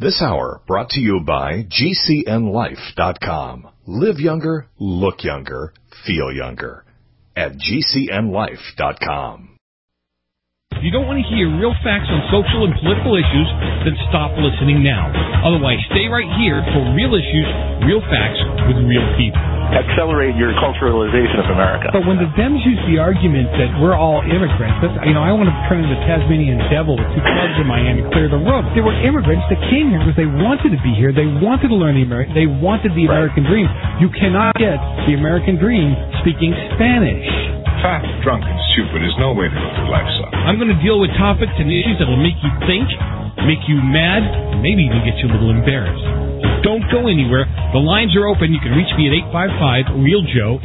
This hour brought to you by GCNLife.com. Live younger, look younger, feel younger. At GCNLife.com. If you don't want to hear real facts on social and political issues, then stop listening now. Otherwise, stay right here for real issues, real facts with real people. Accelerate your culturalization of America. But when the Dems use the argument that we're all immigrants, that's, I want to turn into the Tasmanian devil with two clubs in my hand and clear the room. They were immigrants that came here because they wanted to be here. They wanted to learn they wanted the American dream. You cannot get the American dream speaking Spanish. Fat, drunk, and stupid is no way to live your life, son. I'm going to deal with topics and issues that will make you think, make you mad, and maybe even get you a little embarrassed. Don't go anywhere. The lines are open. You can reach me at 855-REAL-JOE,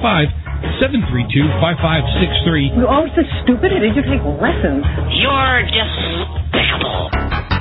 855-732-5563. You're always so stupid. Did you take lessons? You're despicable.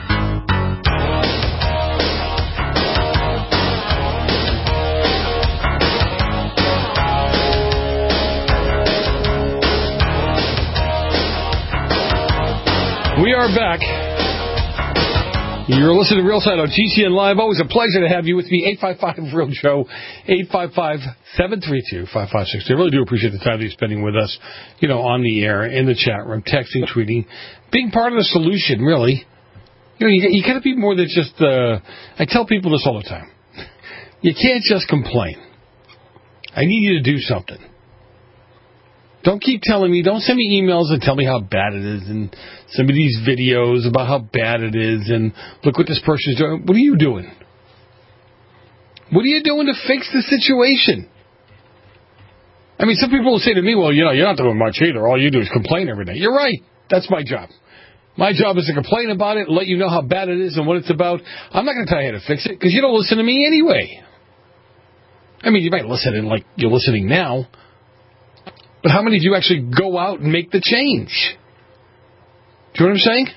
We are back. You're listening to Real Side on GCN Live. Always a pleasure to have you with me. 855-REAL-JOE, 855-732-5563. I really do appreciate the time that you're spending with us, on the air, in the chat room, texting, tweeting, being part of the solution, really. You got to be more than just, I tell people this all the time. You can't just complain. I need you to do something. Don't keep telling me, don't send me emails and tell me how bad it is and send me these videos about how bad it is and look what this person is doing. What are you doing? What are you doing to fix the situation? I mean, some people will say to me, well, you're not doing much either. All you do is complain every day. You're right. That's my job. My job is to complain about it, let you know how bad it is and what it's about. I'm not going to tell you how to fix it because you don't listen to me anyway. I mean, you might listen like you're listening now. But how many do you actually go out and make the change? Do you know what I'm saying?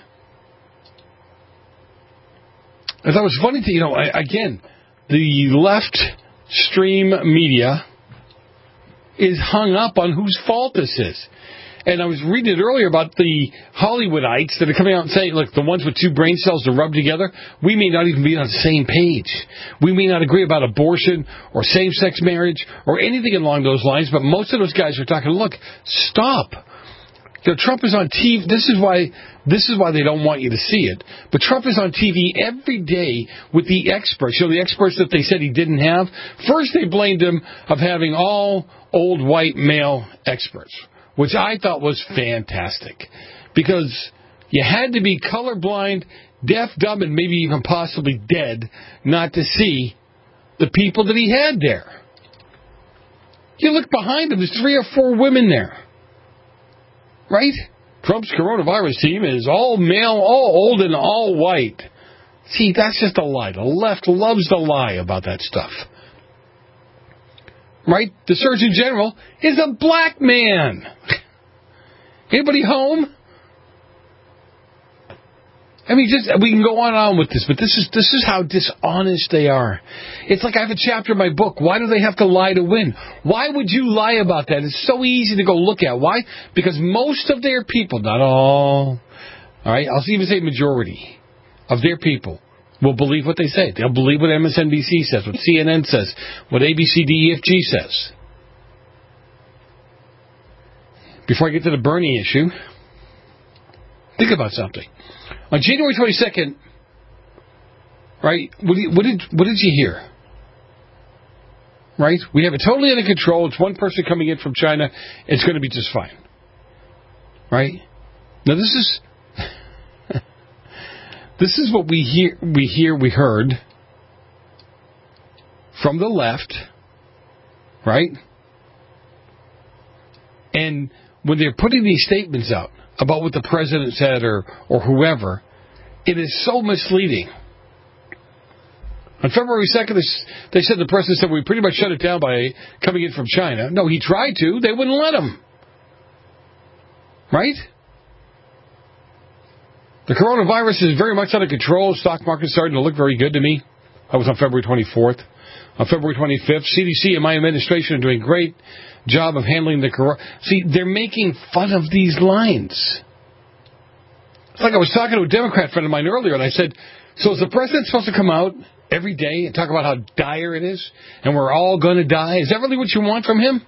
I thought it was funny to, again, the left stream media is hung up on whose fault this is. And I was reading it earlier about the Hollywoodites that are coming out and saying, look, the ones with two brain cells to rub together, we may not even be on the same page. We may not agree about abortion or same-sex marriage or anything along those lines, but most of those guys are talking, look, stop. Trump is on TV. This is why they don't want you to see it. But Trump is on TV every day with the experts. The experts that they said he didn't have. First, they blamed him of having all old white male experts, which I thought was fantastic, because you had to be colorblind, deaf, dumb, and maybe even possibly dead not to see the people that he had there. You look behind him, there's 3 or 4 women there. Right? Trump's coronavirus team is all male, all old, and all white. See, that's just a lie. The left loves to lie about that stuff. Right? The Surgeon General is a black man. Anybody home? I mean, we can go on and on with this, but this is how dishonest they are. It's like I have a chapter in my book. Why do they have to lie to win? Why would you lie about that? It's so easy to go look at. Why? Because most of their people, not all right, I'll even say majority of their people will believe what they say. They'll believe what MSNBC says, what CNN says, what ABCDEFG says. Before I get to the Bernie issue, think about something. On January 22nd, right, what did you hear? Right? We have it totally under control. It's one person coming in from China. It's going to be just fine. Right? Now, this is what we heard from the left, right? And when they're putting these statements out about what the president said or whoever, it is so misleading. On February 2nd, they said the president said we pretty much shut it down by coming in from China. No, he tried to. They wouldn't let him. Right? The coronavirus is very much under control. Stock market's starting to look very good to me. That was on February 24th. On February 25th, CDC and my administration are doing a great job of handling the corona. See, they're making fun of these lines. It's like I was talking to a Democrat friend of mine earlier, and I said, So is the president supposed to come out every day and talk about how dire it is and we're all going to die? Is that really what you want from him?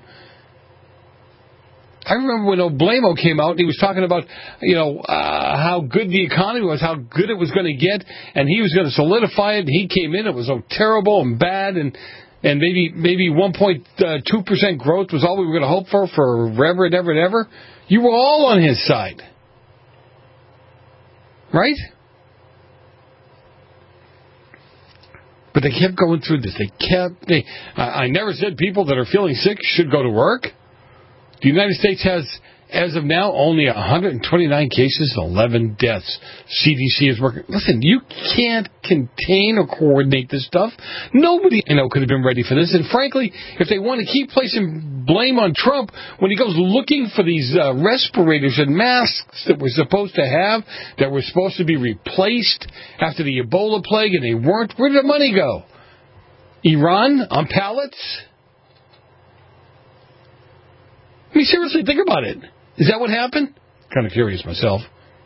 I remember when Oblamo came out and he was talking about, how good the economy was, how good it was going to get, and he was going to solidify it. He came in, it was so terrible and bad, and maybe 1.2% growth was all we were going to hope for forever and ever and ever. You were all on his side. Right? But they kept going through this. I never said people that are feeling sick should go to work. The United States has, as of now, only 129 cases and 11 deaths. CDC is working. Listen, you can't contain or coordinate this stuff. Nobody could have been ready for this. And frankly, if they want to keep placing blame on Trump when he goes looking for these respirators and masks that we're supposed to have, that were supposed to be replaced after the Ebola plague, and they weren't, where did the money go? Iran on pallets? I mean, seriously, think about it. Is that what happened? Kind of curious myself.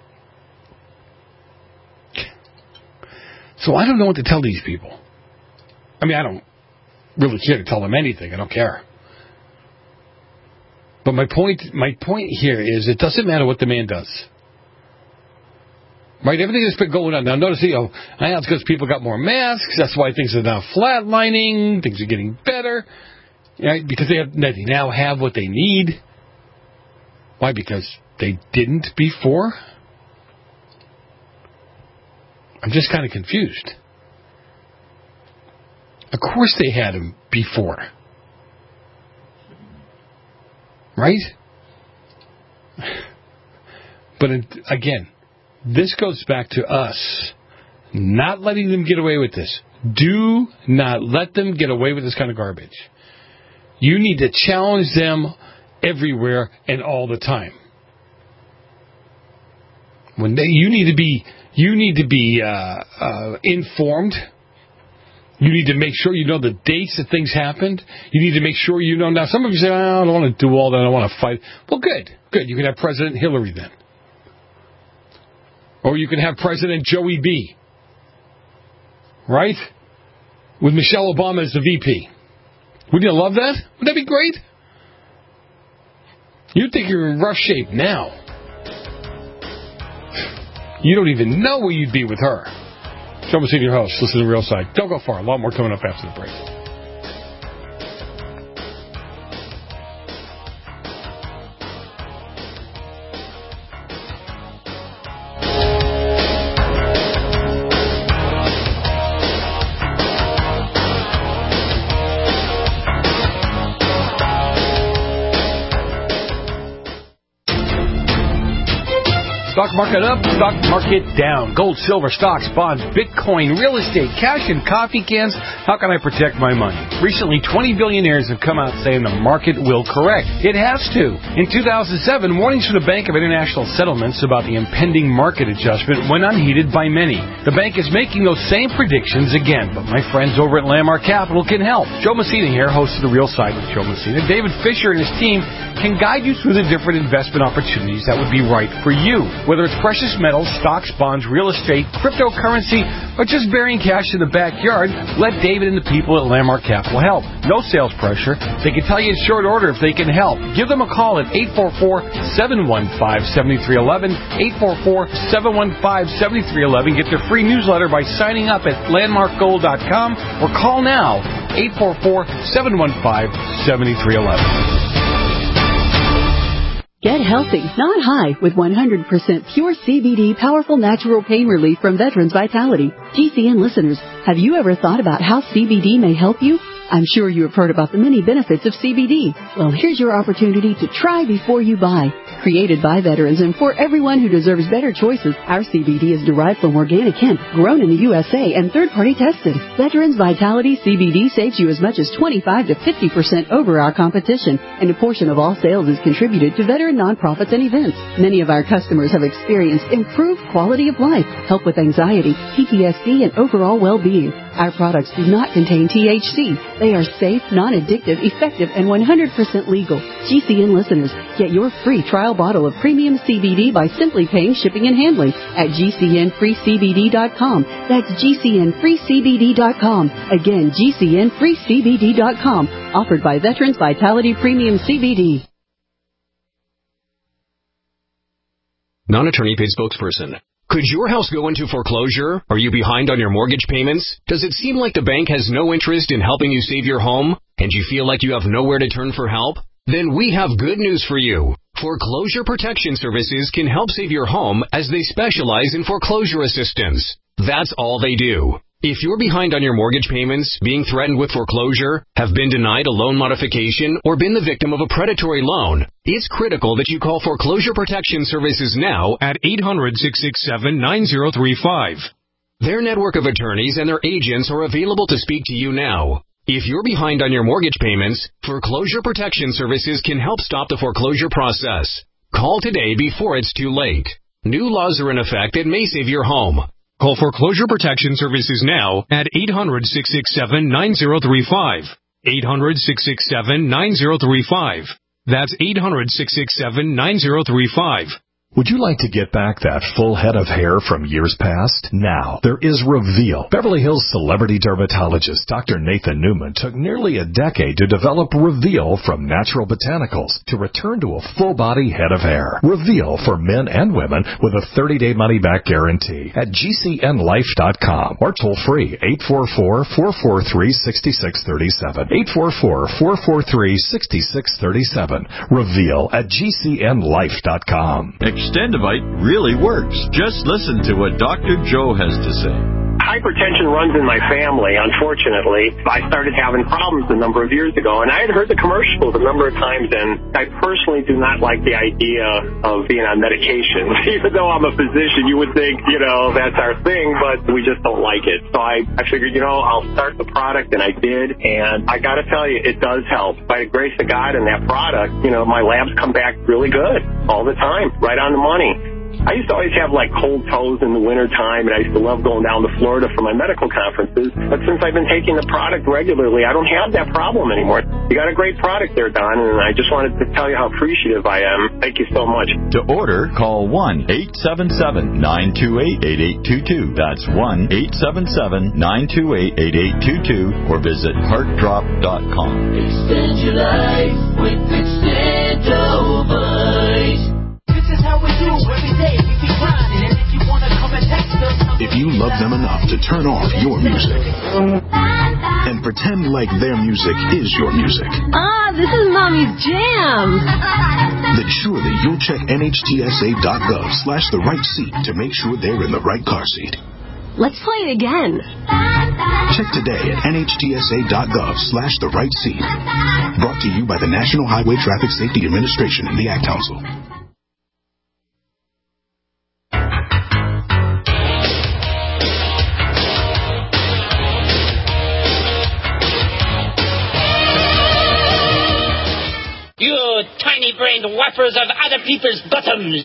So I don't know what to tell these people. I mean, I don't really care to tell them anything. I don't care. But my point here is it doesn't matter what the man does. Right? Everything that's been going on. Now, notice, it's because people got more masks. That's why things are now flatlining. Things are getting better. Right? Because they now have what they need. Why? Because they didn't before? I'm just kind of confused. Of course they had them before. Right? But again, this goes back to us not letting them get away with this. Do not let them get away with this kind of garbage. You need to challenge them everywhere and all the time. You need to be informed. You need to make sure you know the dates that things happened. You need to make sure you know. Now, some of you say, I don't want to do all that. I don't want to fight. Well, good. You can have President Hillary then. Or you can have President Joey B. Right? With Michelle Obama as the VP. Wouldn't you love that? Wouldn't that be great? You think you're in rough shape now. You don't even know where you'd be with her. Joe Messina, your host. Listen to the Real Side. Don't go far. A lot more coming up after the break. Stock market up, stock market down. Gold, silver, stocks, bonds, Bitcoin, real estate, cash, and coffee cans. How can I protect my money? Recently, 20 billionaires have come out saying the market will correct. It has to. In 2007, warnings from the Bank of International Settlements about the impending market adjustment went unheeded by many. The bank is making those same predictions again, but my friends over at Landmark Capital can help. Joe Messina here, host of The Real Side with Joe Messina. David Fisher and his team can guide you through the different investment opportunities that would be right for you. Whether it's precious metals, stocks, bonds, real estate, cryptocurrency, or just burying cash in the backyard, let David and the people at Landmark Capital help. No sales pressure. They can tell you in short order if they can help. Give them a call at 844-715-7311, 844-715-7311. Get their free newsletter by signing up at landmarkgold.com or call now, 844-715-7311. Get healthy, not high, with 100% pure CBD powerful natural pain relief from Veterans Vitality. GCN listeners, have you ever thought about how CBD may help you? I'm sure you have heard about the many benefits of CBD. Well, here's your opportunity to try before you buy. Created by veterans and for everyone who deserves better choices, our CBD is derived from organic hemp, grown in the USA, and third-party tested. Veterans Vitality CBD saves you as much as 25 to 50% over our competition, and a portion of all sales is contributed to veteran nonprofits and events. Many of our customers have experienced improved quality of life, help with anxiety, PTSD, and overall well-being. Our products do not contain THC. They are safe, non-addictive, effective, and 100% legal. GCN listeners, get your free trial bottle of premium CBD by simply paying shipping and handling at GCNFreeCBD.com. That's GCNFreeCBD.com. Again, GCNFreeCBD.com. Offered by Veterans Vitality Premium CBD. Non-attorney paid spokesperson. Could your house go into foreclosure? Are you behind on your mortgage payments? Does it seem like the bank has no interest in helping you save your home? And you feel like you have nowhere to turn for help? Then we have good news for you. Foreclosure Protection Services can help save your home as they specialize in foreclosure assistance. That's all they do. If you're behind on your mortgage payments, being threatened with foreclosure, have been denied a loan modification, or been the victim of a predatory loan, it's critical that you call Foreclosure Protection Services now at 800-667-9035. Their network of attorneys and their agents are available to speak to you now. If you're behind on your mortgage payments, Foreclosure Protection Services can help stop the foreclosure process. Call today before it's too late. New laws are in effect that may save your home. Call Foreclosure Protection Services now at 800-667-9035. 800-667-9035. That's 800-667-9035. Would you like to get back that full head of hair from years past? Now, there is Reveal. Beverly Hills celebrity dermatologist Dr. Nathan Newman took nearly a decade to develop Reveal from natural botanicals to return to a full-body head of hair. Reveal for men and women with a 30-day money-back guarantee at GCNLife.com or toll-free 844-443-6637. 844-443-6637. Reveal at GCNLife.com. Extendivite really works. Just listen to what Dr. Joe has to say. Hypertension runs in my family, unfortunately. I started having problems a number of years ago, and I had heard the commercials a number of times, and I personally do not like the idea of being on medication. Even though I'm a physician, you would think, that's our thing, but we just don't like it. So I figured, I'll start the product, and I did, and I got to tell you, it does help. By the grace of God and that product, my labs come back really good all the time, right on the money. I used to always have cold toes in the wintertime, and I used to love going down to Florida for my medical conferences. But since I've been taking the product regularly, I don't have that problem anymore. You got a great product there, Don, and I just wanted to tell you how appreciative I am. Thank you so much. To order, call 1-877-928-8822. That's 1-877-928-8822, or visit heartdrop.com. Extend your life with Extendovite. This is how we do every day. We keep grinding, and if you want to come and text us, if you love them enough to turn off your music and pretend like their music is your music. This is Mommy's jam. Then surely you'll check NHTSA.gov/the right seat to make sure they're in the right car seat. Let's play it again. Check today at NHTSA.gov/the right seat. Brought to you by the National Highway Traffic Safety Administration and the Ad Council. You tiny-brained wipers of other people's bottoms.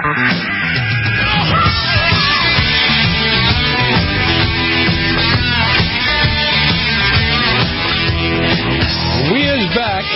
We is back.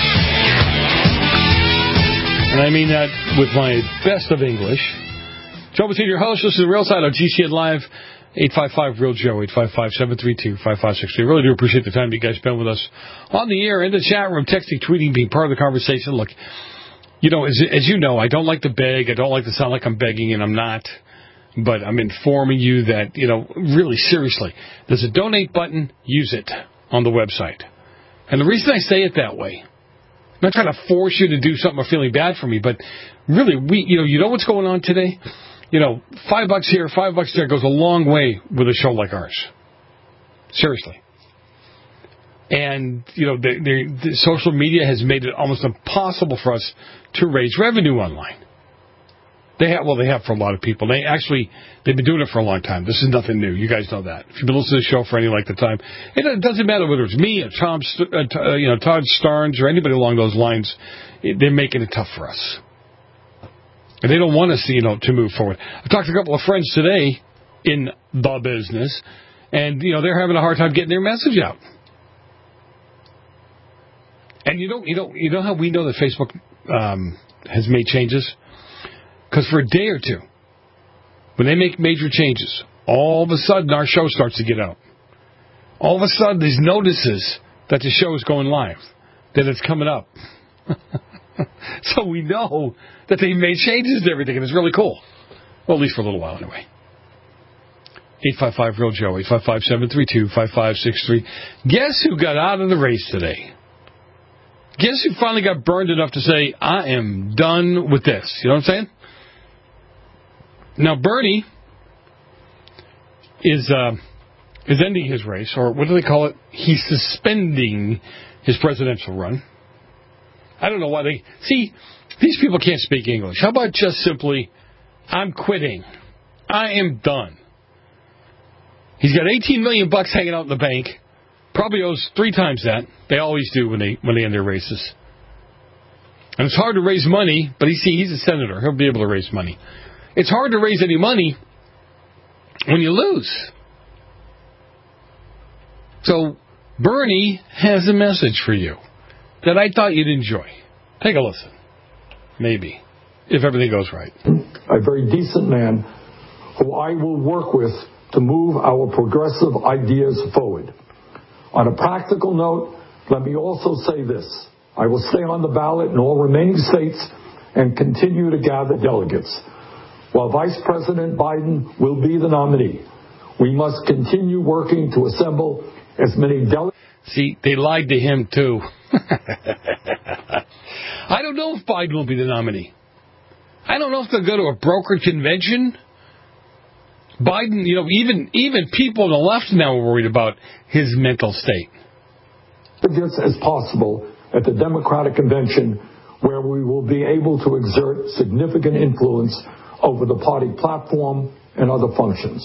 And I mean that with my best of English. Joe Bettina, your host. This is the Real Side on GCN Live. 855-REAL-JOE, 855-732-5563. Really do appreciate the time you guys spend with us on the air, in the chat room, texting, tweeting, being part of the conversation. Look, as you know, I don't like to beg. I don't like to sound like I'm begging, and I'm not. But I'm informing you that, really seriously, there's a donate button. Use it on the website. And the reason I say it that way, I'm not trying to force you to do something or feeling bad for me, but really, you know what's going on today? $5 here, $5 there goes a long way with a show like ours. Seriously. And, the social media has made it almost impossible for us to raise revenue online. They have for a lot of people. They've been doing it for a long time. This is nothing new. You guys know that. If you've been listening to the show for any length of time, it doesn't matter whether it's me or Todd Starnes or anybody along those lines. They're making it tough for us. And they don't want us, to move forward. I talked to a couple of friends today in the business, and, they're having a hard time getting their message out. And you know how we know that Facebook has made changes? Because for a day or two, when they make major changes, all of a sudden our show starts to get out. All of a sudden there's notices that the show is going live, that it's coming up. So we know that they made changes to everything, and it's really cool. Well, at least for a little while anyway. 855-REAL-JOE, 855-732-5563. Guess who got out of the race today? Guess who finally got burned enough to say, I am done with this? You know what I'm saying? Now, Bernie is ending his race, or what do they call it? He's suspending his presidential run. I don't know why they... See, these people can't speak English. How about just simply, I'm quitting. I am done. He's got $18 million hanging out in the bank. Probably owes 3 times that. They always do when they end their races. And it's hard to raise money, but he's a senator. He'll be able to raise money. It's hard to raise any money when you lose. So Bernie has a message for you that I thought you'd enjoy. Take a listen. Maybe. If everything goes right. A very decent man who I will work with to move our progressive ideas forward. On a practical note, let me also say this. I will stay on the ballot in all remaining states and continue to gather delegates. While Vice President Biden will be the nominee, we must continue working to assemble as many delegates. See, they lied to him, too. I don't know if Biden will be the nominee. I don't know if they'll go to a brokered convention. Biden, even people on the left now are worried about his mental state. As possible at the Democratic Convention, where we will be able to exert significant influence over the party platform and other functions.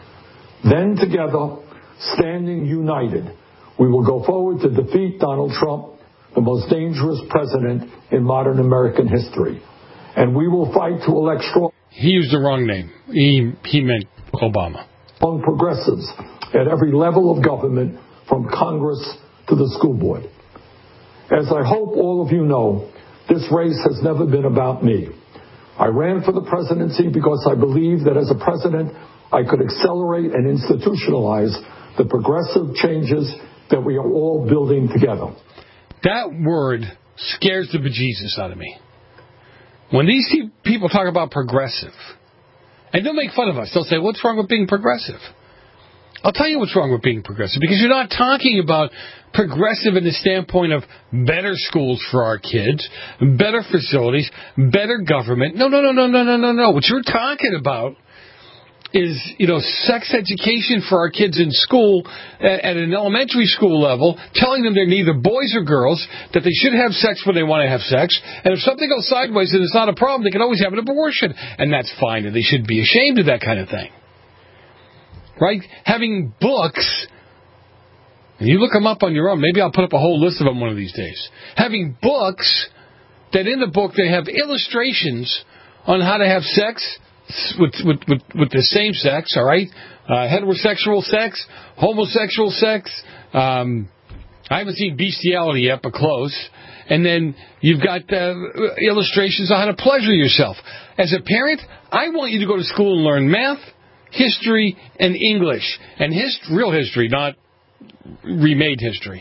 Then together, standing united, we will go forward to defeat Donald Trump, the most dangerous president in modern American history. And we will fight to elect strong... He used the wrong name. He meant Obama. ...on progressives at every level of government, from Congress to the school board. As I hope all of you know, this race has never been about me. I ran for the presidency because I believe that as a president, I could accelerate and institutionalize the progressive changes that we are all building together. That word scares the bejesus out of me. When these people talk about progressive, and they'll make fun of us, they'll say, what's wrong with being progressive? I'll tell you what's wrong with being progressive, because you're not talking about progressive in the standpoint of better schools for our kids, better facilities, better government. No. What you're talking about is, sex education for our kids in school at an elementary school level, telling them they're neither boys or girls, that they should have sex when they want to have sex, and if something goes sideways and it's not a problem, they can always have an abortion, and that's fine, and they should be ashamed of that kind of thing. Right? Having books, and you look them up on your own, maybe I'll put up a whole list of them one of these days. Having books, that in the book they have illustrations on how to have sex with the same sex, all right? Heterosexual sex, homosexual sex. I haven't seen bestiality yet, but close. And then you've got illustrations on how to pleasure yourself. As a parent, I want you to go to school and learn math, history, and English. And real history, not remade history.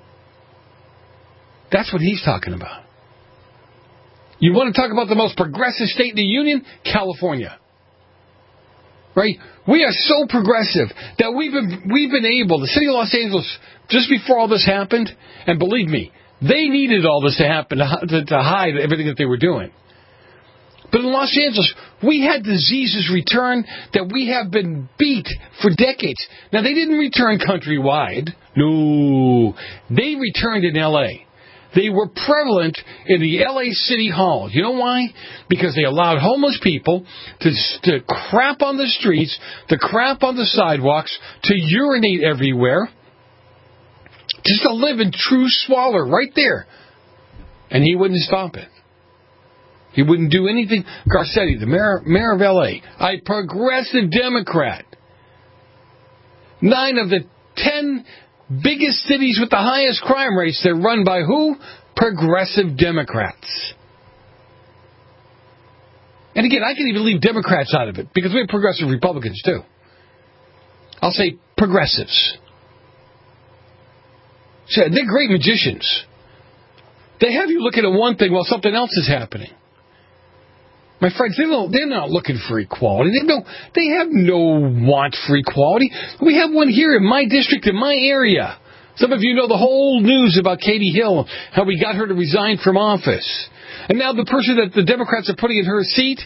That's what he's talking about. You want to talk about the most progressive state in the union? California. Right? We are so progressive that we've been able, the city of Los Angeles, just before all this happened, and believe me, they needed all this to happen to hide everything that they were doing. But in Los Angeles, we had diseases return that we have been beat for decades. Now, they didn't return countrywide. No. They returned in L.A. They were prevalent in the L.A. City Hall. You know why? Because they allowed homeless people to crap on the streets, to crap on the sidewalks, to urinate everywhere, just to live in true squalor right there. And he wouldn't stop it. He wouldn't do anything. Garcetti, the mayor of L.A., a progressive Democrat. 9 of the 10 biggest cities with the highest crime rates, they're run by who? Progressive Democrats. And again, I can even leave Democrats out of it, because we have progressive Republicans, too. I'll say progressives. So they're great magicians. They have you looking at one thing while something else is happening. My friends, they're not looking for equality. They have no want for equality. We have one here in my district, in my area. Some of you know the whole news about Katie Hill, how we got her to resign from office. And now the person that the Democrats are putting in her seat,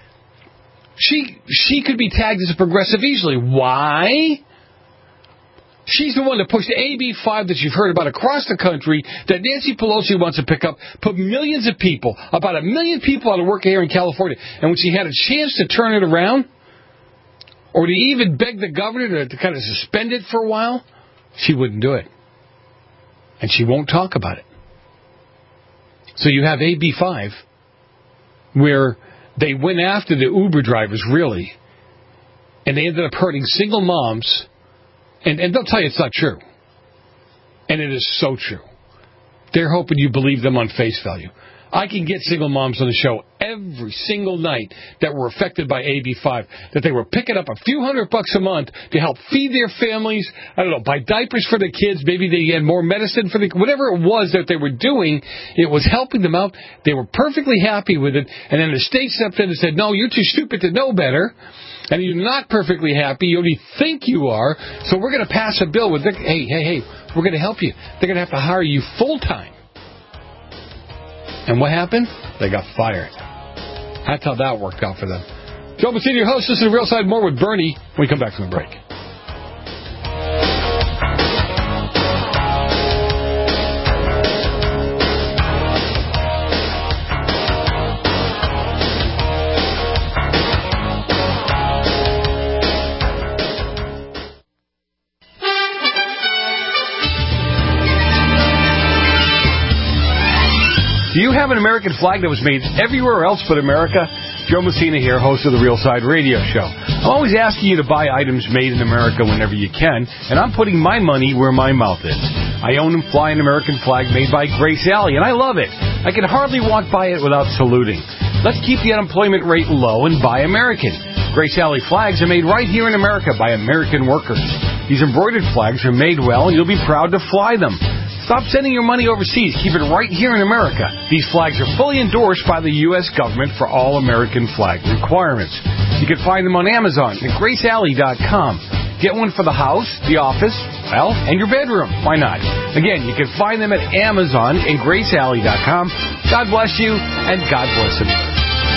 she could be tagged as a progressive easily. Why? She's the one that pushed AB 5 that you've heard about across the country, that Nancy Pelosi wants to pick up, put millions of people, about 1 million people out of work here in California. And when she had a chance to turn it around, or to even beg the governor to kind of suspend it for a while, she wouldn't do it. And she won't talk about it. So you have AB 5, where they went after the Uber drivers, really, and they ended up hurting single moms. And they'll tell you it's not true. And it is so true. They're hoping you believe them on face value. I can get single moms on the show every single night that were affected by AB 5, that they were picking up a few $100 a month to help feed their families, I don't know, buy diapers for the kids, maybe they had more medicine for the whatever it was that they were doing, it was helping them out. They were perfectly happy with it. And then the state stepped in and said, no, you're too stupid to know better. And you're not perfectly happy. You only think you are. So we're going to pass a bill with, hey, we're going to help you. They're going to have to hire you full-time. And what happened? They got fired. That's how that worked out for them. Joe Messina, your host. This is Real Side. More with Bernie when we come back from the break. Do you have an American flag that was made everywhere else but America? Joe Messina here, host of the Real Side Radio Show. I'm always asking you to buy items made in America whenever you can, and I'm putting my money where my mouth is. I own and fly an American flag made by Grace Alley, and I love it. I can hardly walk by it without saluting. Let's keep the unemployment rate low and buy American. Grace Alley flags are made right here in America by American workers. These embroidered flags are made well, and you'll be proud to fly them. Stop sending your money overseas. Keep it right here in America. These flags are fully endorsed by the U.S. government for all American flag requirements. You can find them on Amazon at GraceAlley.com. Get one for the house, the office, well, and your bedroom. Why not? Again, you can find them at Amazon and GraceAlley.com. God bless you, and God bless America.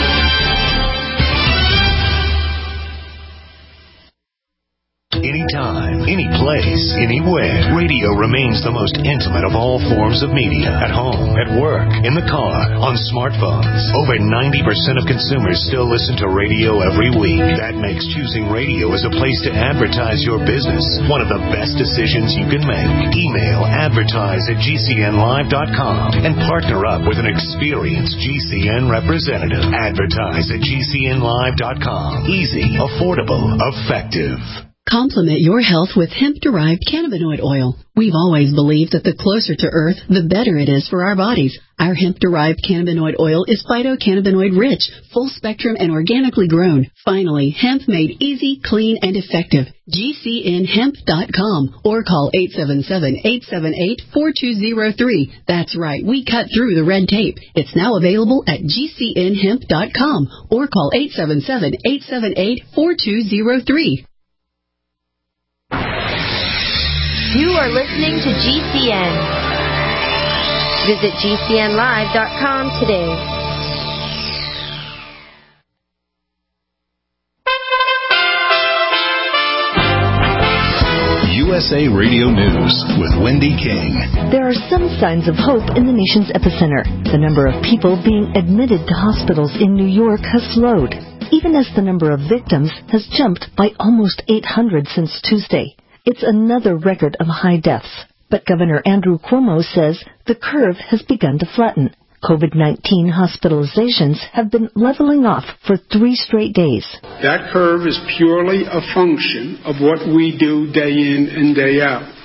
Anytime, any place, anywhere, radio remains the most intimate of all forms of media. At home, at work, in the car, on smartphones. Over 90% of consumers still listen to radio every week. That makes choosing radio as a place to advertise your business one of the best decisions you can make. Email advertise@gcnlive.com and partner up with an experienced GCN representative. Advertise@gcnlive.com. Easy, affordable, effective. Complement your health with hemp-derived cannabinoid oil. We've always believed that the closer to Earth, the better it is for our bodies. Our hemp-derived cannabinoid oil is phytocannabinoid-rich, full-spectrum, and organically grown. Finally, hemp made easy, clean, and effective. GCNhemp.com or call 877-878-4203. That's right, we cut through the red tape. It's now available at GCNhemp.com or call 877-878-4203. You are listening to GCN. Visit GCNlive.com today. USA Radio News with Wendy King. There are some signs of hope in the nation's epicenter. The number of people being admitted to hospitals in New York has slowed, even as the number of victims has jumped by almost 800 since Tuesday. It's another record of high deaths. But Governor Andrew Cuomo says the curve has begun to flatten. COVID-19 hospitalizations have been leveling off for 3 straight days. That curve is purely a function of what we do day in and day out.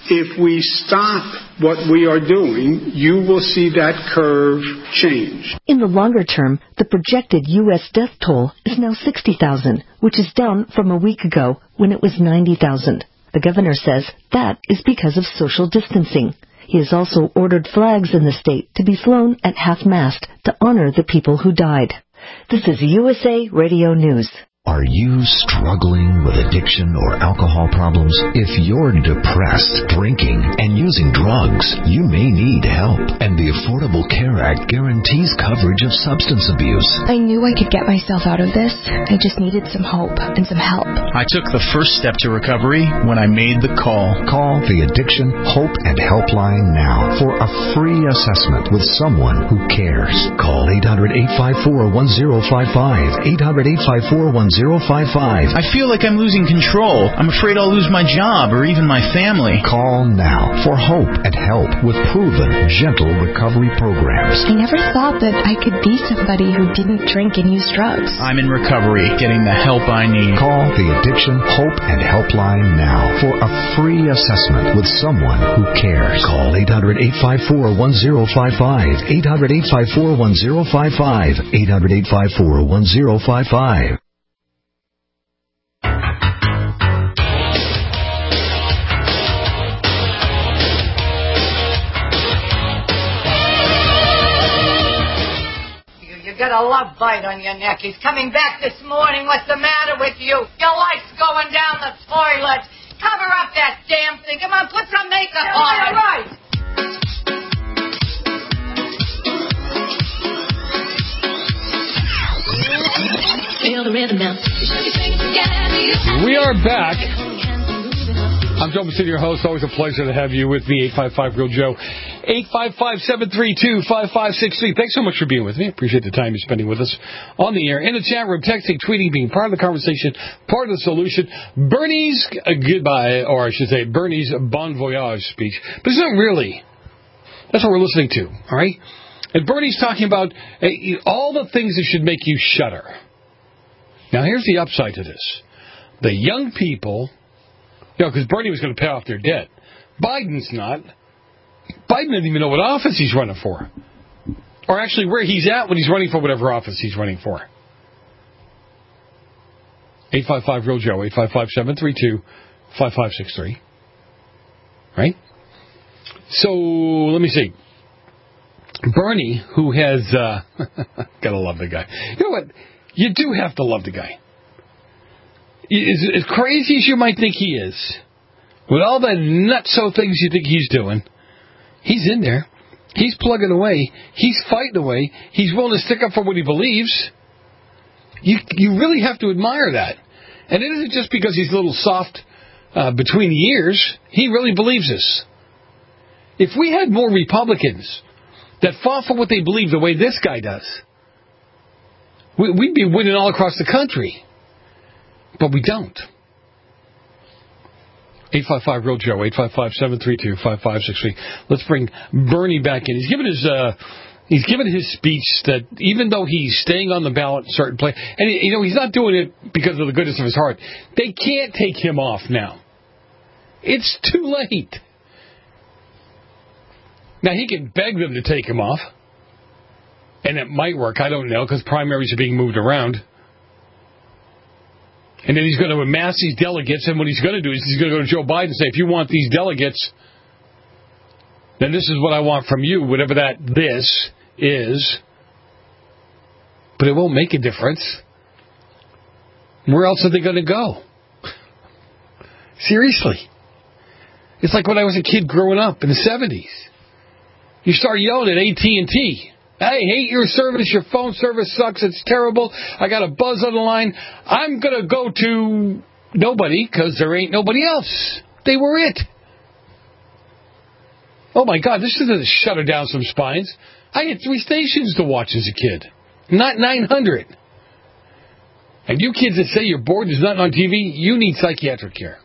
If we stop what we are doing, you will see that curve change. In the longer term, the projected U.S. death toll is now 60,000, which is down from a week ago when it was 90,000. The governor says that is because of social distancing. He has also ordered flags in the state to be flown at half-mast to honor the people who died. This is USA Radio News. Are you struggling with addiction or alcohol problems? If you're depressed, drinking, and using drugs, you may need help. And the Affordable Care Act guarantees coverage of substance abuse. I knew I could get myself out of this. I just needed some hope and some help. I took the first step to recovery when I made the call. Call the Addiction, Hope, and Helpline now for a free assessment with someone who cares. Call 800-854-1055. 800-854-1055. I feel like I'm losing control. I'm afraid I'll lose my job or even my family. Call now for hope and help with proven, gentle recovery programs. I never thought that I could be somebody who didn't drink and use drugs. I'm in recovery, getting the help I need. Call the Addiction, Hope, and Helpline now for a free assessment with someone who cares. Call 800-854-1055. 800-854-1055. 800-854-1055. Got a love bite on your neck. He's coming back this morning. What's the matter with you? Your life's going down the toilet. Cover up that damn thing. Come on, put some makeup on it. Right. Feel the rhythm now. We are back. I'm Joe Messina, your host. Always a pleasure to have you with me. 855-REAL-JOE. 855-732-5563. Thanks so much for being with me. Appreciate the time you're spending with us on the air. In the chat room, texting, tweeting, being part of the conversation, part of the solution. Bernie's goodbye, or I should say Bernie's bon voyage speech. But it's not really. That's what we're listening to, all right? And Bernie's talking about all the things that should make you shudder. Now, here's the upside to this. The young people... because Bernie was going to pay off their debt. Biden's not. Biden doesn't even know what office he's running for. Or actually where he's at when he's running for whatever office he's running for. 855-REAL-JOE, 855-732-5563. Right? So, let me see. Bernie, who has... gotta love the guy. You know what? You do have to love the guy. As crazy as you might think he is, with all the nutso things you think he's doing, he's in there. He's plugging away. He's fighting away. He's willing to stick up for what he believes. You really have to admire that. And it isn't just because he's a little soft between the ears. He really believes this. If we had more Republicans that fought for what they believe the way this guy does, we'd be winning all across the country. But we don't. 855-REAL-JOE, 855-732-5563. Let's bring Bernie back in. He's given his speech that even though he's staying on the ballot in certain places, and he's not doing it because of the goodness of his heart. They can't take him off now. It's too late. Now, he can beg them to take him off. And it might work. I don't know, because primaries are being moved around. And then he's going to amass these delegates, and what he's going to do is he's going to go to Joe Biden and say, if you want these delegates, then this is what I want from you, whatever that this is. But it won't make a difference. Where else are they going to go? Seriously. It's like when I was a kid growing up in the 70s. You start yelling at AT&T. I hate your service. Your phone service sucks. It's terrible. I got a buzz on the line. I'm going to go to nobody because there ain't nobody else. They were it. Oh, my God. This is going to shut down some spines. I had 3 stations to watch as a kid, not 900. And you kids that say you're bored and there's nothing on TV, you need psychiatric care.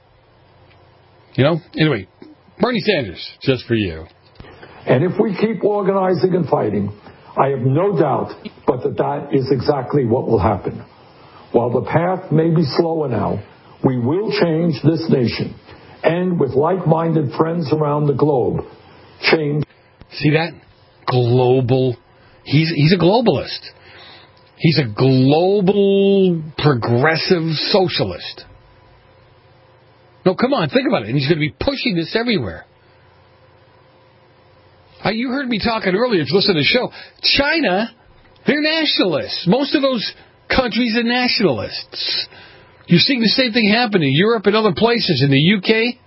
Anyway, Bernie Sanders, just for you. And if we keep organizing and fighting, I have no doubt but that is exactly what will happen. While the path may be slower now, we will change this nation. and with like-minded friends around the globe, change. See that? Global. He's a globalist. He's a global progressive socialist. No, come on, think about it. And he's going to be pushing this everywhere. You heard me talking earlier, if you listen to the show. China, they're nationalists. Most of those countries are nationalists. You're seeing the same thing happen in Europe and other places. In the UK,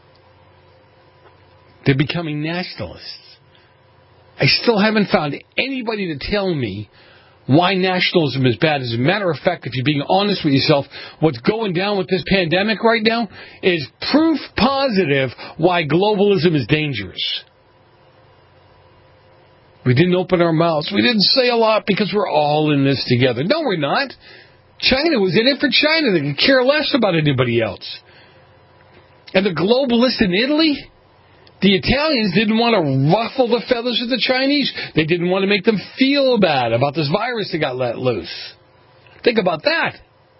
they're becoming nationalists. I still haven't found anybody to tell me why nationalism is bad. As a matter of fact, if you're being honest with yourself, what's going down with this pandemic right now is proof positive why globalism is dangerous. We didn't open our mouths. We didn't say a lot because we're all in this together. No, we're not. China was in it for China. They could care less about anybody else. And the globalists in Italy, the Italians didn't want to ruffle the feathers of the Chinese. They didn't want to make them feel bad about this virus that got let loose. Think about that.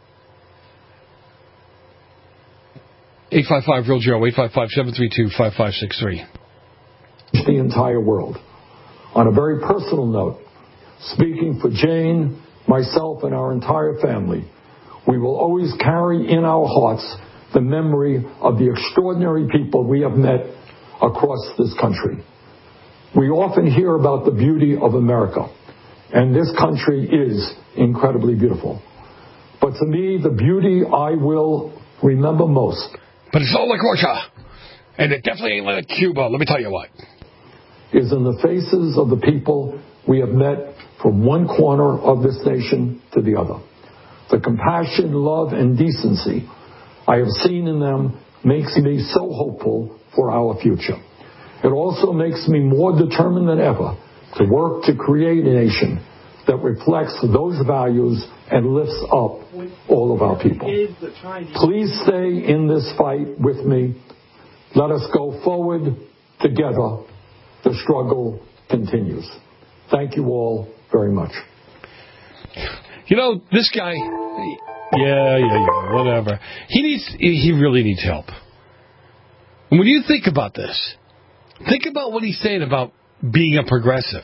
855-REAL-JOE, 855-732-5563. The entire world. On a very personal note, speaking for Jane, myself, and our entire family, we will always carry in our hearts the memory of the extraordinary people we have met across this country. We often hear about the beauty of America, and this country is incredibly beautiful. But to me, the beauty I will remember most. But it's all like Russia, and it definitely ain't like Cuba, let me tell you what. Is in the faces of the people we have met from one corner of this nation to the other. The compassion, love, and decency I have seen in them makes me so hopeful for our future. It also makes me more determined than ever to work to create a nation that reflects those values and lifts up all of our people. Please stay in this fight with me. Let us go forward together. The struggle continues. Thank you all very much. You know, this guy, whatever. He really needs help. And when you think about this, think about what he's saying about being a progressive.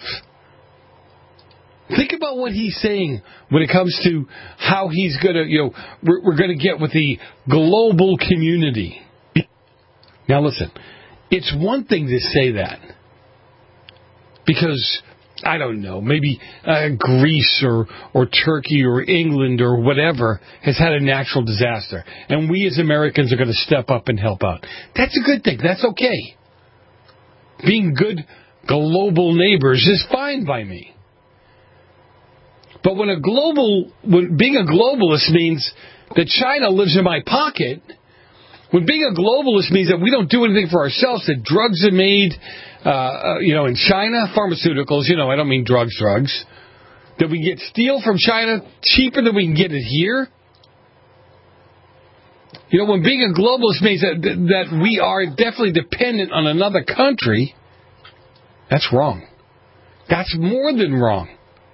Think about what he's saying when it comes to how he's going to, we're going to get with the global community. Now listen, it's one thing to say that. Because, I don't know, maybe Greece or Turkey or England or whatever has had a natural disaster. And we as Americans are going to step up and help out. That's a good thing. That's okay. Being good global neighbors is fine by me. But when being a globalist means that China lives in my pocket, when being a globalist means that we don't do anything for ourselves, that drugs are made, in China, pharmaceuticals, I don't mean drugs, that we get steel from China cheaper than we can get it here. When being a globalist means that we are definitely dependent on another country, that's wrong. That's more than wrong.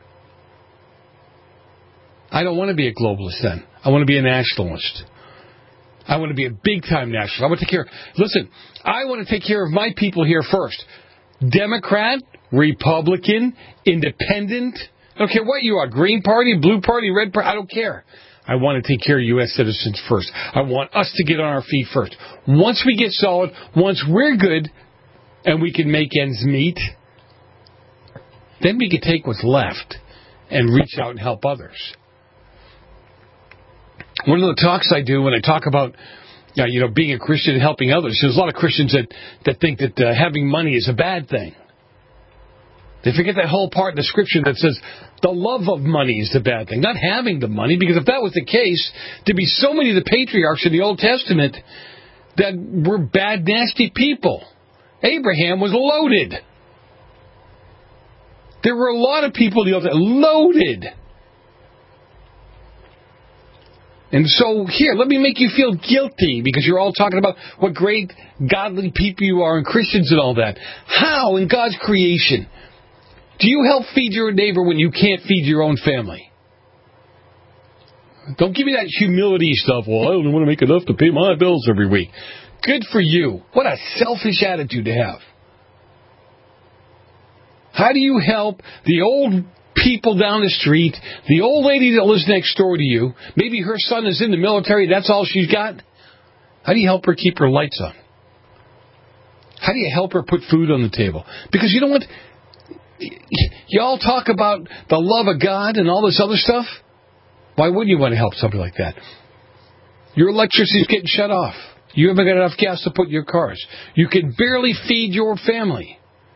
I don't want to be a globalist then. I want to be a nationalist. I want to be a big-time nationalist. I want to take care. Listen, I want to take care of my people here first. Democrat, Republican, Independent. I don't care what you are. Green Party, Blue Party, Red Party. I don't care. I want to take care of U.S. citizens first. I want us to get on our feet first. Once we get solid, once we're good, and we can make ends meet, then we can take what's left and reach out and help others. One of the talks I do when I talk about being a Christian and helping others, there's a lot of Christians that think that having money is a bad thing. They forget that whole part in the Scripture that says the love of money is the bad thing, not having the money, because if that was the case, there'd be so many of the patriarchs in the Old Testament that were bad, nasty people. Abraham was loaded. There were a lot of people in the Old Testament loaded. And so, here, let me make you feel guilty because you're all talking about what great godly people you are and Christians and all that. How, in God's creation, do you help feed your neighbor when you can't feed your own family? Don't give me that humility stuff. Well, I don't want to make enough to pay my bills every week. Good for you. What a selfish attitude to have. How do you help the old people down the street, the old lady that lives next door to you? Maybe her son is in the military, that's all she's got. How do you help her keep her lights on? How do you help her put food on the table? Because you know what? You all talk about the love of God and all this other stuff. Why wouldn't you want to help somebody like that? Your electricity's getting shut off. You haven't got enough gas to put in your cars. You can barely feed your family.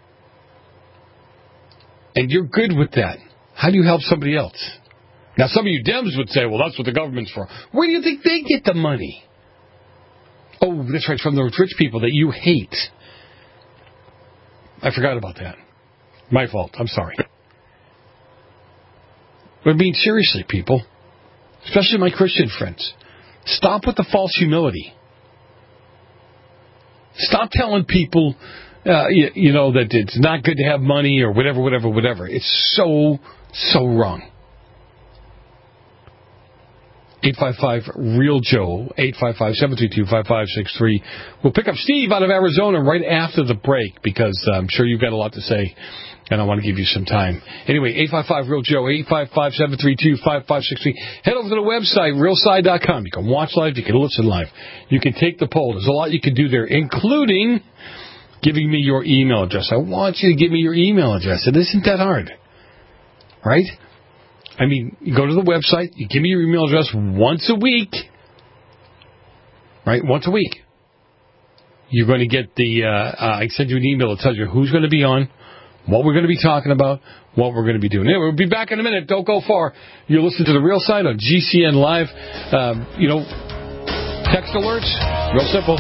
And you're good with that. How do you help somebody else? Now, some of you Dems would say, well, that's what the government's for. Where do you think they get the money? Oh, that's right, from the rich people that you hate. I forgot about that. My fault. I'm sorry. But I mean, seriously, people, especially my Christian friends, stop with the false humility. Stop telling people, you know, that it's not good to have money or whatever. It's so wrong. 855-REAL-JOE, 855-732-5563. We'll pick up Steve out of Arizona right after the break because I'm sure you've got a lot to say, and I want to give you some time. Anyway, 855-REAL-JOE, 855-732-5563. Head over to the website, realside.com. You can watch live, you can listen live. You can take the poll. There's a lot you can do there, including giving me your email address. I want you to give me your email address. It isn't that hard, right? I mean, you go to the website, you give me your email address once a week, right? Once a week. You're going to get I send you an email that tells you who's going to be on, what we're going to be talking about, what we're going to be doing. Anyway, we'll be back in a minute. Don't go far. You're listening to The Real Side on GCN Live. Text alerts, real simple.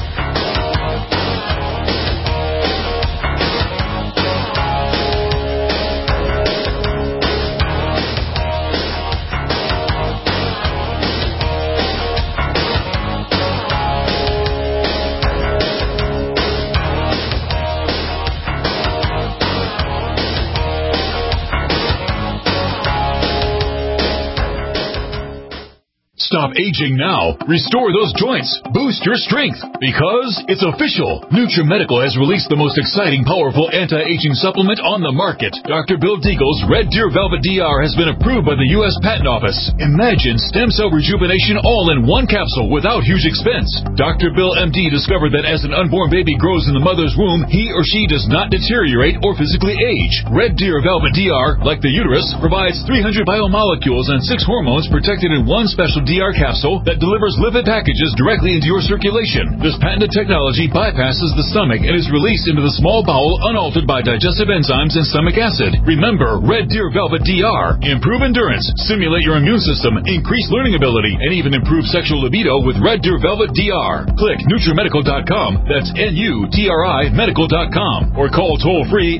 Stop aging now. Restore those joints. Boost your strength. Because it's official. NutriMedical has released the most exciting, powerful anti-aging supplement on the market. Dr. Bill Deagle's Red Deer Velvet DR has been approved by the U.S. Patent Office. Imagine stem cell rejuvenation all in one capsule without huge expense. Dr. Bill MD discovered that as an unborn baby grows in the mother's womb, he or she does not deteriorate or physically age. Red Deer Velvet DR, like the uterus, provides 300 biomolecules and 6 hormones protected in one special DR capsule that delivers lipid packages directly into your circulation. This patented technology bypasses the stomach and is released into the small bowel unaltered by digestive enzymes and stomach acid. Remember, Red Deer Velvet DR. Improve endurance, stimulate your immune system, increase learning ability, and even improve sexual libido with Red Deer Velvet DR. Click NutriMedical.com. That's NUTRI Medical.com. Or call toll-free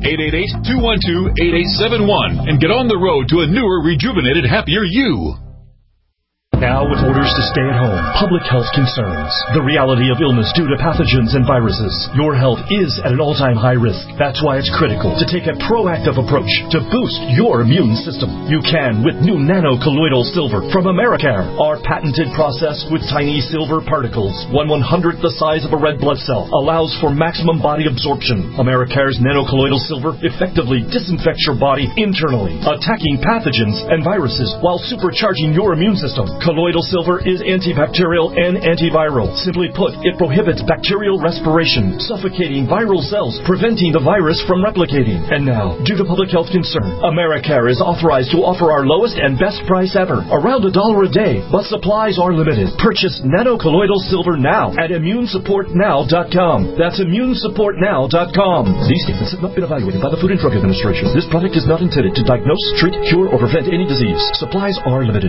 888-212-8871 and get on the road to a newer, rejuvenated, happier you. Now, with orders to stay at home, public health concerns, the reality of illness due to pathogens and viruses, your health is at an all-time high risk. That's why it's critical to take a proactive approach to boost your immune system. You can with new nano-colloidal silver from Americare. Our patented process with tiny silver particles, 1/100th the size of a red blood cell, allows for maximum body absorption. Americare's nano-colloidal silver effectively disinfects your body internally, attacking pathogens and viruses while supercharging your immune system. Colloidal silver is antibacterial and antiviral. Simply put, it prohibits bacterial respiration, suffocating viral cells, preventing the virus from replicating. And now, due to public health concern, Americare is authorized to offer our lowest and best price ever, around $1 a day, but supplies are limited. Purchase nano-colloidal silver now at ImmuneSupportNow.com. That's ImmuneSupportNow.com. These statements have not been evaluated by the Food and Drug Administration. This product is not intended to diagnose, treat, cure, or prevent any disease. Supplies are limited.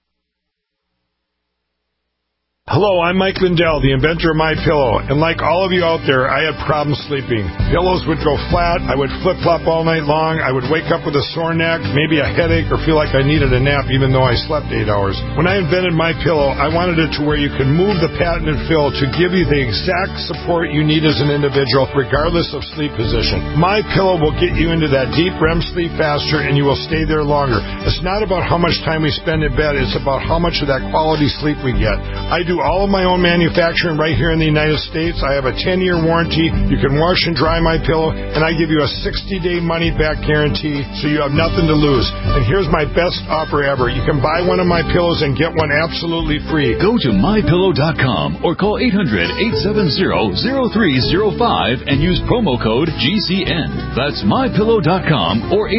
Hello, I'm Mike Lindell, the inventor of MyPillow, and like all of you out there, I had problems sleeping. Pillows would go flat, I would flip-flop all night long, I would wake up with a sore neck, maybe a headache, or feel like I needed a nap even though I slept 8 hours. When I invented MyPillow, I wanted it to where you could move the patented fill to give you the exact support you need as an individual, regardless of sleep position. MyPillow will get you into that deep REM sleep faster, and you will stay there longer. It's not about how much time we spend in bed, it's about how much of that quality sleep we get. I do do all of my own manufacturing right here in the United States. I have a 10-year warranty. You can wash and dry my pillow, and I give you a 60-day money-back guarantee, so you have nothing to lose. And here's my best offer ever. You can buy one of my pillows and get one absolutely free. Go to mypillow.com or call 800-870-0305 and use promo code GCN. That's mypillow.com or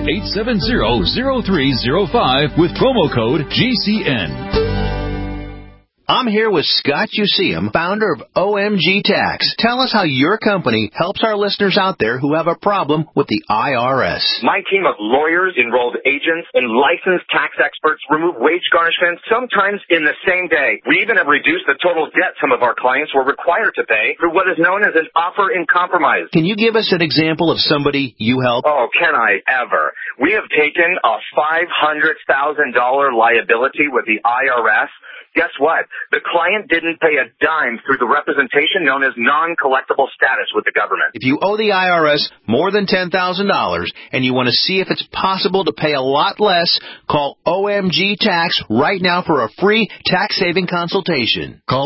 800-870-0305 with promo code GCN. I'm here with Scott Useum, founder of OMG Tax. Tell us how your company helps our listeners out there who have a problem with the IRS. My team of lawyers, enrolled agents, and licensed tax experts remove wage garnishments sometimes in the same day. We even have reduced the total debt some of our clients were required to pay through what is known as an offer in compromise. Can you give us an example of somebody you help? Oh, can I ever? We have taken a $500,000 liability with the IRS. Guess what? The client didn't pay a dime through the representation known as non-collectible status with the government. If you owe the IRS more than $10,000 and you want to see if it's possible to pay a lot less, call OMG Tax right now for a free tax-saving consultation. Call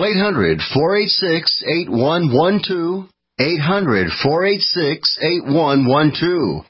800-486-8112. 800-486-8112.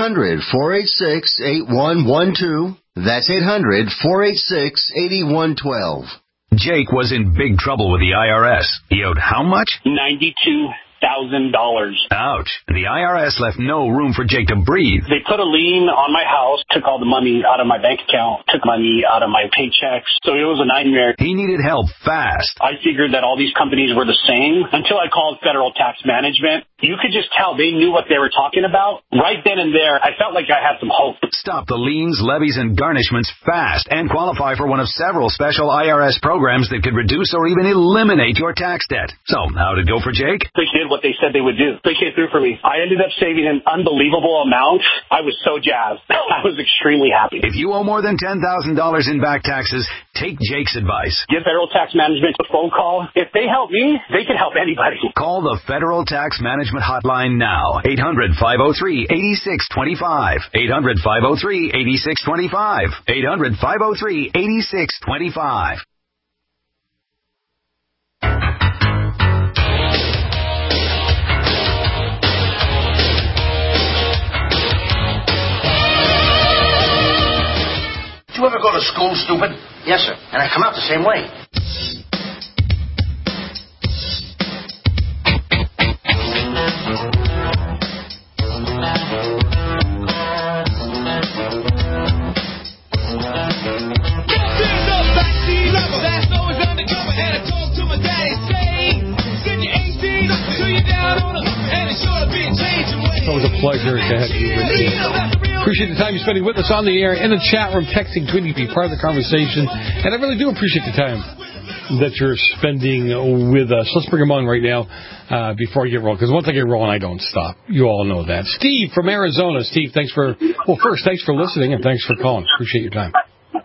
800-486-8112. That's 800-486-8112. Jake was in big trouble with the IRS. He owed how much? $92,000. Ouch. The IRS left no room for Jake to breathe. They put a lien on my house, took all the money out of my bank account, took money out of my paychecks. So it was a nightmare. He needed help fast. I figured that all these companies were the same until I called Federal Tax Management. You could just tell they knew what they were talking about. Right then and there, I felt like I had some hope. Stop the liens, levies, and garnishments fast and qualify for one of several special IRS programs that could reduce or even eliminate your tax debt. So, how'd it go for Jake? They did what they said they would do. They came through for me. I ended up saving an unbelievable amount. I was so jazzed. I was extremely happy. If you owe more than $10,000 in back taxes, take Jake's advice. Give Federal Tax Management a phone call. If they help me, they can help anybody. Call the Federal Tax Management Hotline now. 800-503-8625. 800-503-8625. 800-503-8625. Did you ever go to school, stupid? Yes, sir. And I come out the same way. It's always a pleasure to have you with me. Appreciate the time you're spending with us on the air, in the chat room, texting, tweeting, be part of the conversation. And I really do appreciate the time that you're spending with us. Let's bring them on right now before I get rolling, because once I get rolling, I don't stop. You all know that. Steve from Arizona. Steve, thanks for listening, and thanks for calling. Appreciate your time.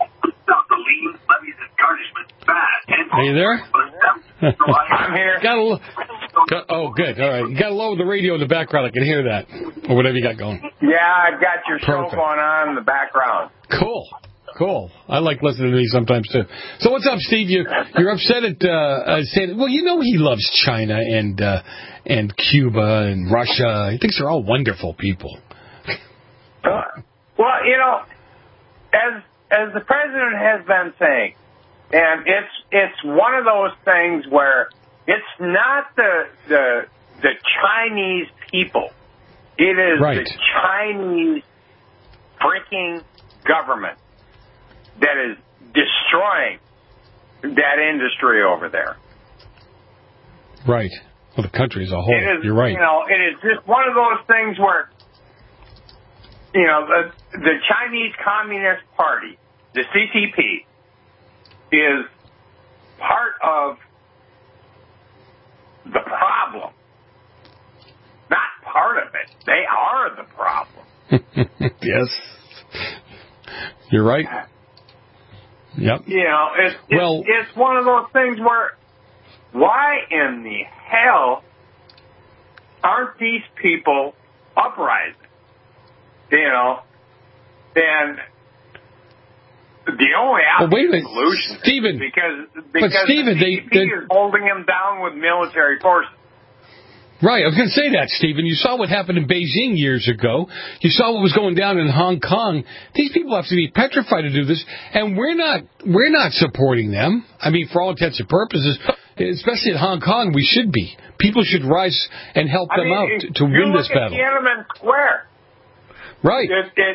Are you there? I'm here. Oh, good. All right. You got to lower the radio in the background. I can hear that. Or whatever you got going. Yeah, I've got your show going on in the background. Cool. I like listening to me sometimes, too. So what's up, Steve? You're upset at saying, well, you know he loves China and Cuba and Russia. He thinks they're all wonderful people. Well, you know, as the president has been saying, and it's one of those things where it's not the Chinese people. It is the Chinese freaking government that is destroying that industry over there. Right. Well, the country as a whole. You're right. You know, it is just one of those things where, you know, the Chinese Communist Party, the CCP, is part of the problem. Not part of it. They are the problem. Yes. You're right. Yep. You know, it's one of those things where, why in the hell aren't these people uprising? You know, and the only obvious solution Stephen, because Stephen, the CCP is holding him down with military forces. Right, I was going to say that, Stephen. You saw what happened in Beijing years ago. You saw what was going down in Hong Kong. These people have to be petrified to do this, and we're not supporting them. I mean, for all intents and purposes, especially in Hong Kong, we should be. People should rise and help them out to win this battle. You look at Tiananmen Square. Right.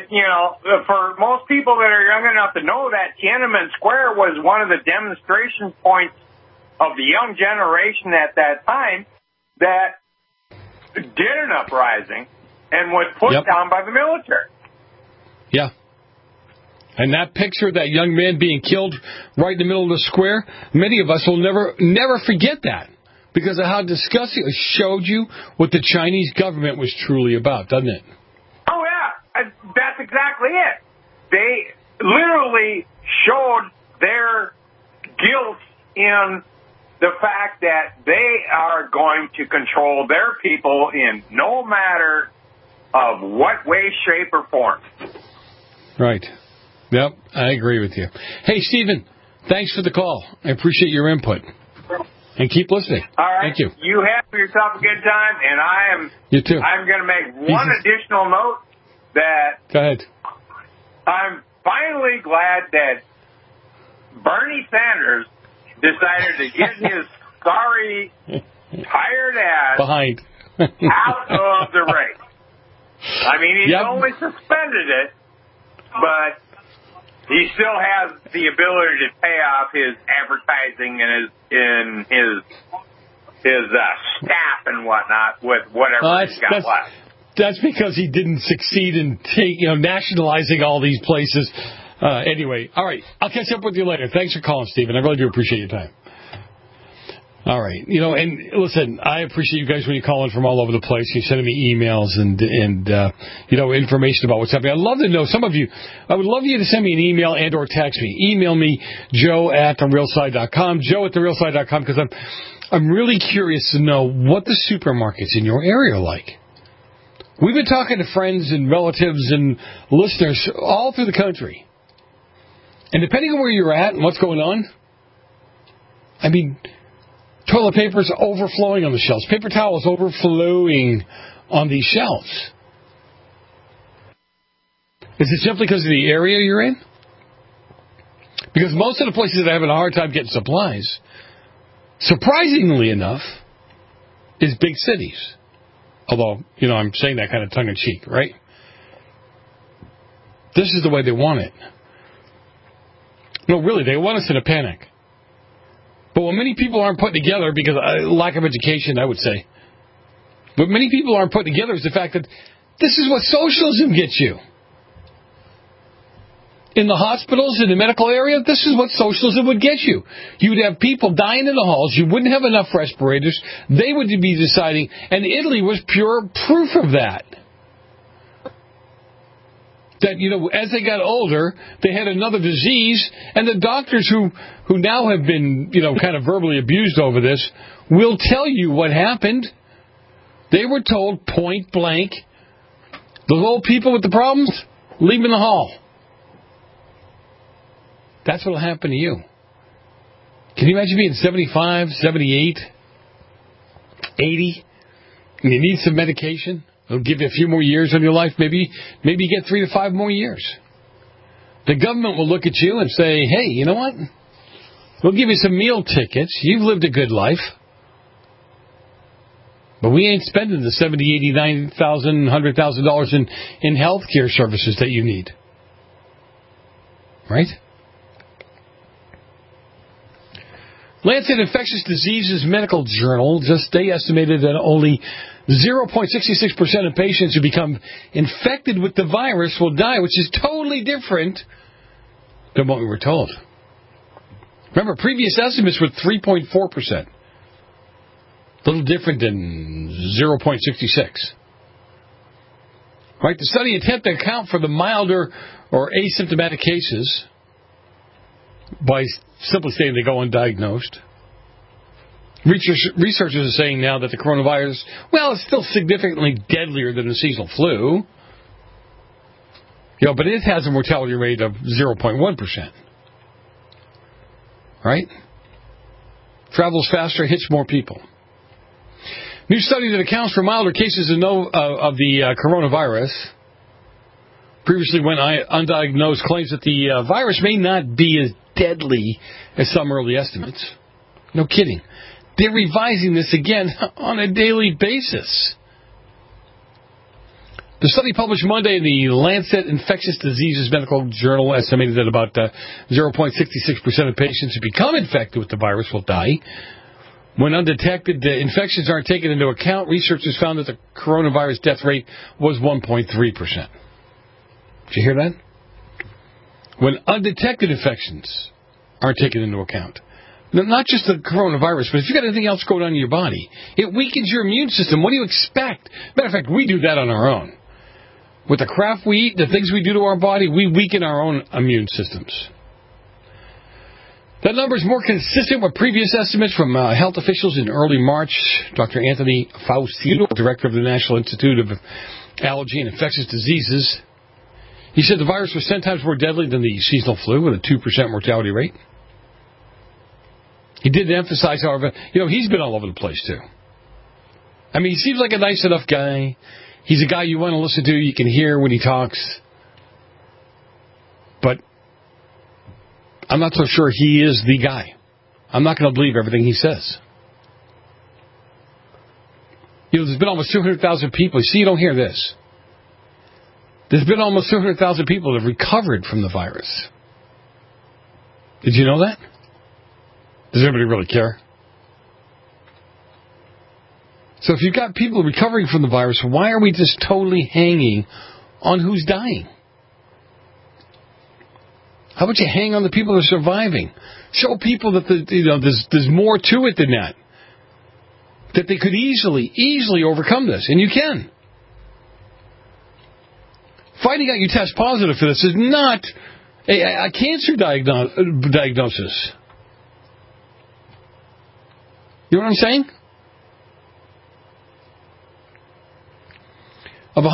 For most people that are young enough to know that, Tiananmen Square was one of the demonstration points of the young generation at that time that did an uprising and was put down by the military. Yeah. And that picture of that young man being killed right in the middle of the square, many of us will never forget that because of how disgusting it showed you what the Chinese government was truly about, doesn't it? Oh, yeah. That's exactly it. They literally showed their guilt in the fact that they are going to control their people in no matter of what way, shape, or form. Right. Yep, I agree with you. Hey, Stephen, thanks for the call. I appreciate your input. And keep listening. All right. Thank you. You have yourself a good time, and You too. I'm going to make one additional note that Go ahead. I'm finally glad that Bernie Sanders decided to get his sorry, tired ass behind out of the race. I mean, he's only suspended it, but he still has the ability to pay off his advertising and his staff and whatnot with whatever he's got left. That's because he didn't succeed in nationalizing all these places. Anyway, all right. I'll catch up with you later. Thanks for calling, Stephen. I really do appreciate your time. All right. And listen, I appreciate you guys when you call in from all over the place. You're sending me emails and information about what's happening. I'd love to know. Some of you, I would love you to send me an email and or text me. Email me, joe@therealside.com, joe@therealside.com, because I'm really curious to know what the supermarkets in your area are like. We've been talking to friends and relatives and listeners all through the country. And depending on where you're at and what's going on, I mean, toilet paper's overflowing on the shelves. Paper towels overflowing on these shelves. Is it simply because of the area you're in? Because most of the places that are having a hard time getting supplies, surprisingly enough, is big cities. Although, I'm saying that kind of tongue-in-cheek, right? This is the way they want it. No, really, they want us in a panic. But what many people aren't putting together, because lack of education, I would say, what many people aren't putting together is the fact that this is what socialism gets you. In the hospitals, in the medical area, this is what socialism would get you. You'd have people dying in the halls. You wouldn't have enough respirators. They would be deciding, and Italy was pure proof of that. That, as they got older, they had another disease, and the doctors who now have been, kind of verbally abused over this will tell you what happened. They were told point blank, those old people with the problems, leave them in the hall. That's what will happen to you. Can you imagine being 75, 78, 80, and you need some medication? It'll give you a few more years on your life. Maybe you get 3 to 5 more years. The government will look at you and say, hey, you know what? We'll give you some meal tickets. You've lived a good life. But we ain't spending the $70,000, $80,000, $90,000, $100,000 in health care services that you need. Right? Lancet Infectious Diseases Medical Journal, they estimated that only 0.66% of patients who become infected with the virus will die, which is totally different than what we were told. Remember, previous estimates were 3.4%. A little different than 0.66. Right? The study attempted to account for the milder or asymptomatic cases by simply saying they go undiagnosed. Researchers are saying now that the coronavirus, it's still significantly deadlier than the seasonal flu. But it has a mortality rate of 0.1%. Right? Travels faster, hits more people. New study that accounts for milder cases of the coronavirus. Previously went undiagnosed, claims that the virus may not be as deadly as some early estimates. No kidding. They're revising this again on a daily basis. The study published Monday in the Lancet Infectious Diseases Medical Journal estimated that about 0.66% of patients who become infected with the virus will die. When undetected, the infections aren't taken into account. Researchers found that the coronavirus death rate was 1.3%. Did you hear that? When undetected infections aren't taken into account. Not just the coronavirus, but if you've got anything else going on in your body, it weakens your immune system. What do you expect? Matter of fact, we do that on our own. With the crap we eat, the things we do to our body, we weaken our own immune systems. That number is more consistent with previous estimates from health officials in early March. Dr. Anthony Fauci, director of the National Institute of Allergy and Infectious Diseases, he said the virus was 10 times more deadly than the seasonal flu with a 2% mortality rate. He did emphasize, however, he's been all over the place, too. I mean, he seems like a nice enough guy. He's a guy you want to listen to. You can hear when he talks. But I'm not so sure he is the guy. I'm not going to believe everything he says. There's been almost 200,000 people. See, you don't hear this. There's been almost 200,000 people that have recovered from the virus. Did you know that? Does anybody really care? So if you've got people recovering from the virus, why are we just totally hanging on who's dying? How about you hang on the people that are surviving? Show people that there's more to it than that. That they could easily overcome this, and you can. Finding out you test positive for this is not a cancer diagnosis. You know what I'm saying? Of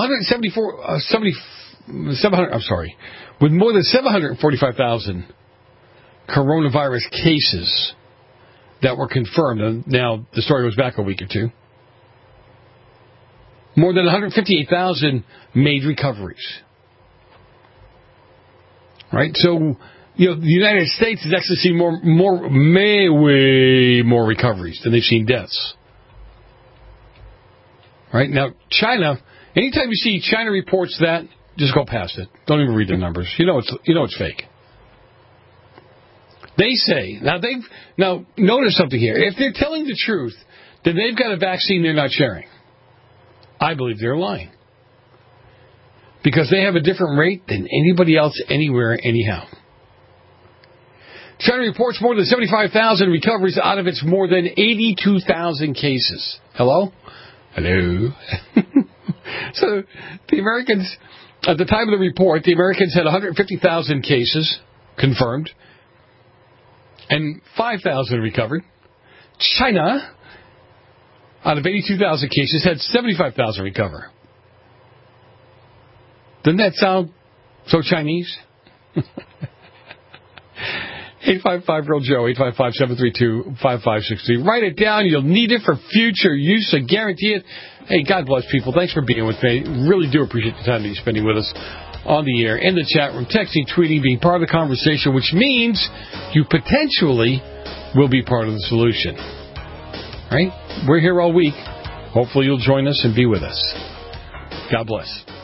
with more than 745,000 coronavirus cases that were confirmed, and now the story goes back a week or two, more than 158,000 made recoveries. Right? So, the United States has actually seen way more recoveries than they've seen deaths. Right? Now, China, anytime you see China reports that, just go past it. Don't even read the numbers. You know it's fake. They say, now notice something here. If they're telling the truth, then they've got a vaccine they're not sharing. I believe they're lying. Because they have a different rate than anybody else anywhere anyhow. China reports more than 75,000 recoveries out of its more than 82,000 cases. Hello? Hello? So the Americans, at the time of the report, the Americans had 150,000 cases confirmed and 5,000 recovered. China, out of 82,000 cases, had 75,000 recover. Doesn't that sound so Chinese? 855-REAL-JOE, 855-732-5563. Write it down. You'll need it for future use. I guarantee it. Hey, God bless people. Thanks for being with me. Really do appreciate the time that you're spending with us on the air, in the chat room, texting, tweeting, being part of the conversation, which means you potentially will be part of the solution. Right? We're here all week. Hopefully you'll join us and be with us. God bless.